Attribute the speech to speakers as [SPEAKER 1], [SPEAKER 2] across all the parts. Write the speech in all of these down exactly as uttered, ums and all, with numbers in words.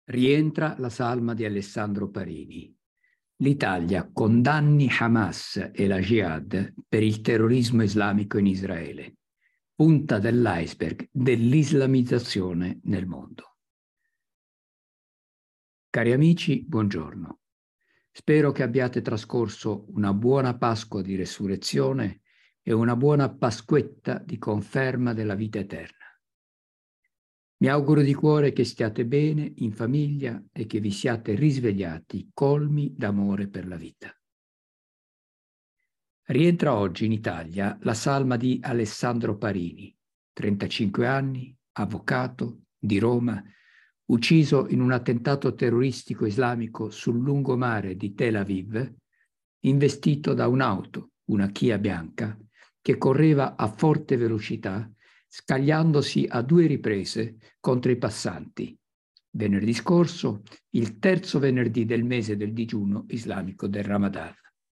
[SPEAKER 1] Rientra la salma di Alessandro Parini. L'Italia condanni Hamas e la Jihad per il terrorismo islamico in Israele. Punta dell'iceberg dell'islamizzazione nel mondo. Cari amici, buongiorno. Spero che abbiate trascorso una buona Pasqua di resurrezione e una buona Pasquetta di conferma della vita eterna. Mi auguro di cuore che stiate bene in famiglia e che vi siate risvegliati colmi d'amore per la vita. Rientra oggi in Italia la salma di Alessandro Parini, trentacinque anni, avvocato di Roma, ucciso in un attentato terroristico islamico sul lungomare di Tel Aviv, investito da un'auto, una Kia bianca, che correva a forte velocità, scagliandosi a due riprese contro i passanti. Venerdì scorso, il terzo venerdì del mese del digiuno islamico del Ramadan.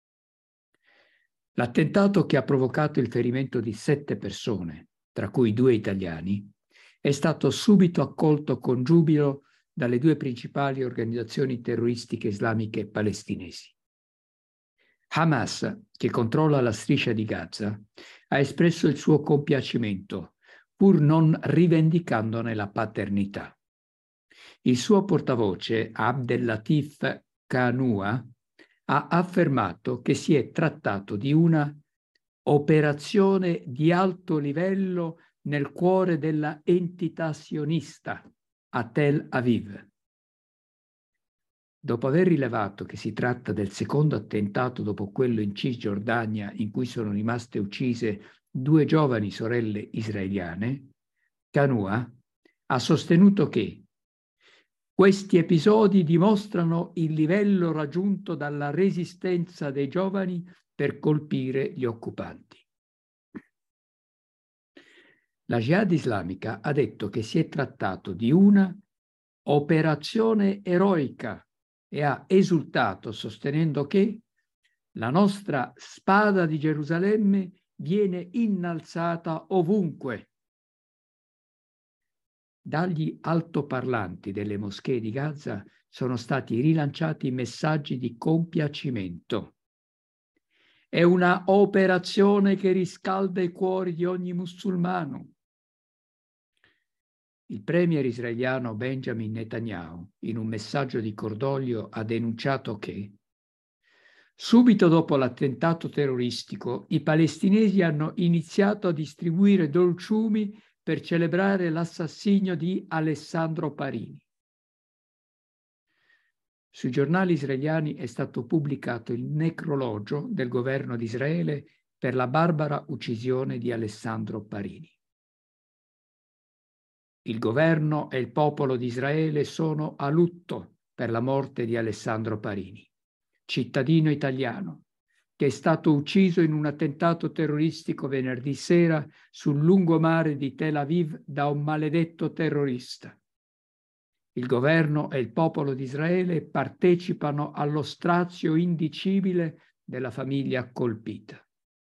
[SPEAKER 1] L'attentato che ha provocato il ferimento di sette persone, tra cui due italiani, è stato subito accolto con giubilo dalle due principali organizzazioni terroristiche islamiche palestinesi. Hamas, che controlla la striscia di Gaza, ha espresso il suo compiacimento, pur non rivendicandone la paternità. Il suo portavoce, Abdellatif Kanua, ha affermato che si è trattato di una operazione di alto livello nel cuore della entità sionista a Tel Aviv. Dopo aver rilevato che si tratta del secondo attentato dopo quello in Cisgiordania in cui sono rimaste uccise due giovani sorelle israeliane, Kanua ha sostenuto che questi episodi dimostrano il livello raggiunto dalla resistenza dei giovani per colpire gli occupanti. La Jihad islamica ha detto che si è trattato di una operazione eroica e ha esultato sostenendo che la nostra spada di Gerusalemme viene innalzata ovunque. Dagli altoparlanti delle moschee di Gaza sono stati rilanciati messaggi di compiacimento. È una operazione che riscalda i cuori di ogni musulmano. Il premier israeliano Benjamin Netanyahu, in un messaggio di cordoglio, ha denunciato che subito dopo l'attentato terroristico i palestinesi hanno iniziato a distribuire dolciumi per celebrare l'assassinio di Alessandro Parini. Sui giornali israeliani è stato pubblicato il necrologio del governo di Israele per la barbara uccisione di Alessandro Parini. Il governo e il popolo di Israele sono a lutto per la morte di Alessandro Parini, cittadino italiano, che è stato ucciso in un attentato terroristico venerdì sera sul lungomare di Tel Aviv da un maledetto terrorista. Il governo e il popolo di Israele partecipano allo strazio indicibile della famiglia colpita.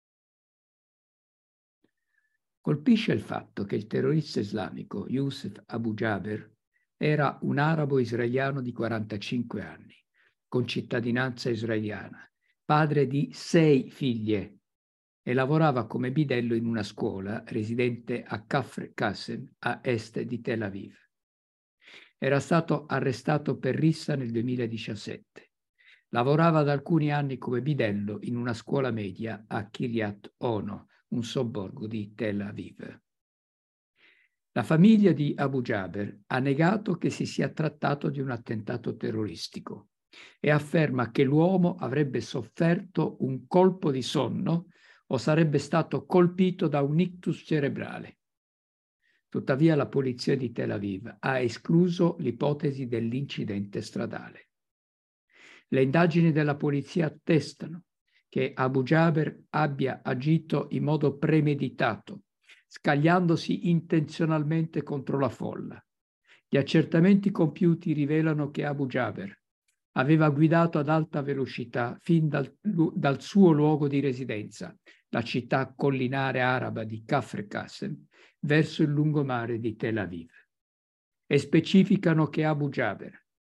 [SPEAKER 1] Colpisce il fatto che il terrorista islamico Youssef Abu Jaber era un arabo israeliano di quarantacinque anni, con cittadinanza israeliana, padre di sei figlie e lavorava come bidello in una scuola residente a Kafr Qassem, a est di Tel Aviv. Era stato arrestato per rissa nel duemiladiciassette. Lavorava da alcuni anni come bidello in una scuola media a Kiryat Ono, un sobborgo di Tel Aviv. La famiglia di Abu Jaber ha negato che si sia trattato di un attentato terroristico e afferma che l'uomo avrebbe sofferto un colpo di sonno o sarebbe stato colpito da un ictus cerebrale. Tuttavia la polizia di Tel Aviv ha escluso l'ipotesi dell'incidente stradale. Le indagini della polizia attestano che Abu Jaber abbia agito in modo premeditato, scagliandosi intenzionalmente contro la folla. Gli accertamenti compiuti rivelano che Abu Jaber aveva guidato ad alta velocità fin dal, dal suo luogo di residenza, la città collinare araba di Kafr Qassem, verso il lungomare di Tel Aviv. E specificano che Abu Jaber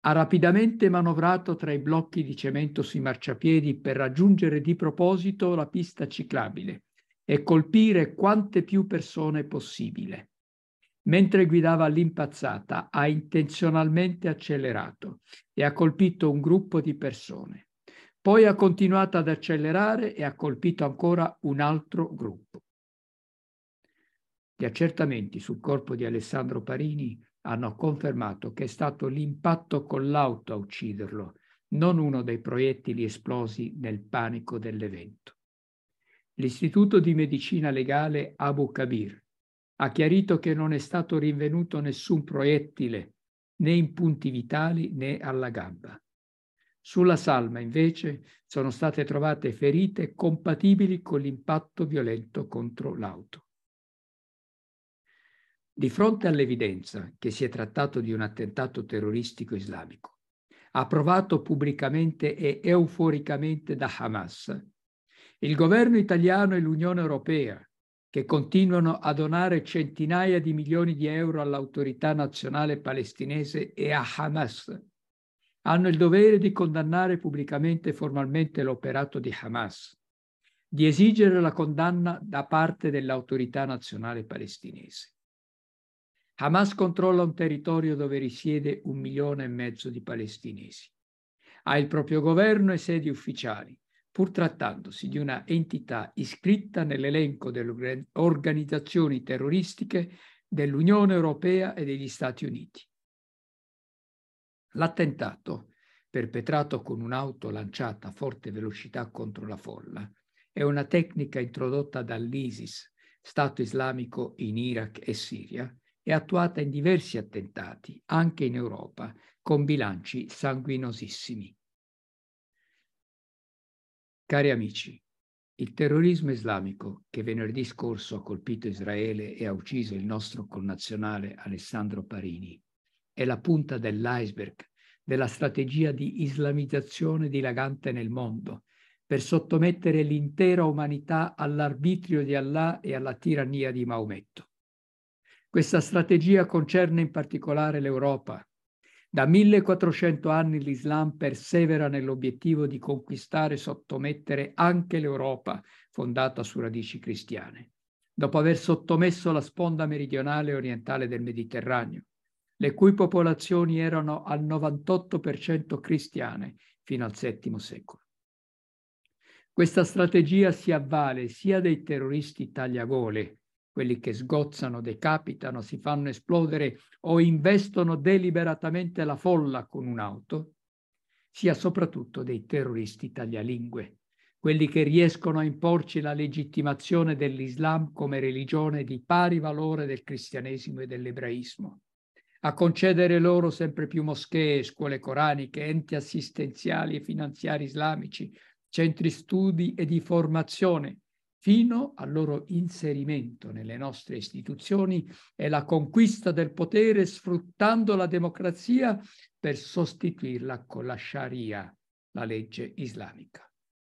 [SPEAKER 1] Ha rapidamente manovrato tra i blocchi di cemento sui marciapiedi per raggiungere di proposito la pista ciclabile e colpire quante più persone possibile. Mentre guidava all'impazzata, ha intenzionalmente accelerato e ha colpito un gruppo di persone. Poi ha continuato ad accelerare e ha colpito ancora un altro gruppo. Gli accertamenti sul corpo di Alessandro Parini hanno confermato che è stato l'impatto con l'auto a ucciderlo, non uno dei proiettili esplosi nel panico dell'evento. L'Istituto di Medicina Legale Abu Kabir ha chiarito che non è stato rinvenuto nessun proiettile né in punti vitali né alla gamba. Sulla salma, invece, sono state trovate ferite compatibili con l'impatto violento contro l'auto. Di fronte all'evidenza che si è trattato di un attentato terroristico islamico, approvato pubblicamente e euforicamente da Hamas, il governo italiano e l'Unione Europea, che continuano a donare centinaia di milioni di euro all'autorità nazionale palestinese e a Hamas, hanno il dovere di condannare pubblicamente e formalmente l'operato di Hamas, di esigere la condanna da parte dell'autorità nazionale palestinese. Hamas controlla un territorio dove risiede un milione e mezzo di palestinesi. Ha il proprio governo e sedi ufficiali, pur trattandosi di una entità iscritta nell'elenco delle organizzazioni terroristiche dell'Unione Europea e degli Stati Uniti. L'attentato, perpetrato con un'auto lanciata a forte velocità contro la folla, è una tecnica introdotta dall'ISIS, Stato islamico in Iraq e Siria, e attuata in diversi attentati, anche in Europa, con bilanci sanguinosissimi. Cari amici, il terrorismo islamico che venerdì scorso ha colpito Israele e ha ucciso il nostro connazionale Alessandro Parini è la punta dell'iceberg della strategia di islamizzazione dilagante nel mondo per sottomettere l'intera umanità all'arbitrio di Allah e alla tirannia di Maometto. Questa strategia concerne in particolare l'Europa. Da millequattrocento anni l'Islam persevera nell'obiettivo di conquistare e sottomettere anche l'Europa, fondata su radici cristiane, dopo aver sottomesso la sponda meridionale e orientale del Mediterraneo, le cui popolazioni erano al novantotto per cento cristiane fino al settimo secolo. Questa strategia si avvale sia dei terroristi tagliagole, quelli che sgozzano, decapitano, si fanno esplodere o investono deliberatamente la folla con un'auto, sia soprattutto dei terroristi taglialingue, quelli che riescono a imporci la legittimazione dell'Islam come religione di pari valore del cristianesimo e dell'ebraismo, a concedere loro sempre più moschee, scuole coraniche, enti assistenziali e finanziari islamici, centri studi e di formazione, fino al loro inserimento nelle nostre istituzioni e la conquista del potere sfruttando la democrazia per sostituirla con la Sharia, la legge islamica.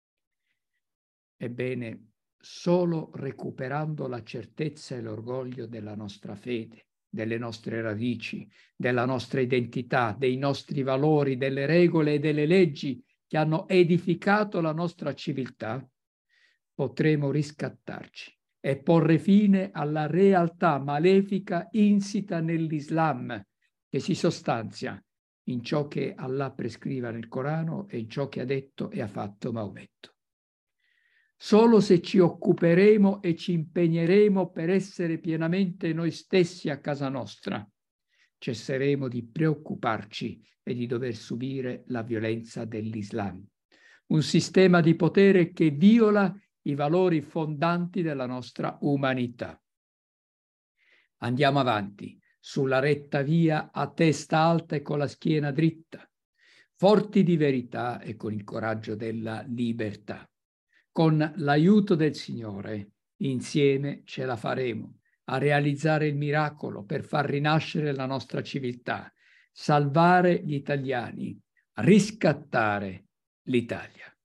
[SPEAKER 1] Ebbene, solo recuperando la certezza e l'orgoglio della nostra fede, delle nostre radici, della nostra identità, dei nostri valori, delle regole e delle leggi che hanno edificato la nostra civiltà, potremo riscattarci e porre fine alla realtà malefica insita nell'Islam, che si sostanzia in ciò che Allah prescrive nel Corano e in ciò che ha detto e ha fatto Maometto. Solo se ci occuperemo e ci impegneremo per essere pienamente noi stessi a casa nostra, cesseremo di preoccuparci e di dover subire la violenza dell'Islam, un sistema di potere che viola i valori fondanti della nostra umanità. Andiamo avanti sulla retta via a testa alta e con la schiena dritta, forti di verità e con il coraggio della libertà. Con l'aiuto del Signore, insieme ce la faremo a realizzare il miracolo per far rinascere la nostra civiltà, salvare gli italiani, riscattare l'Italia.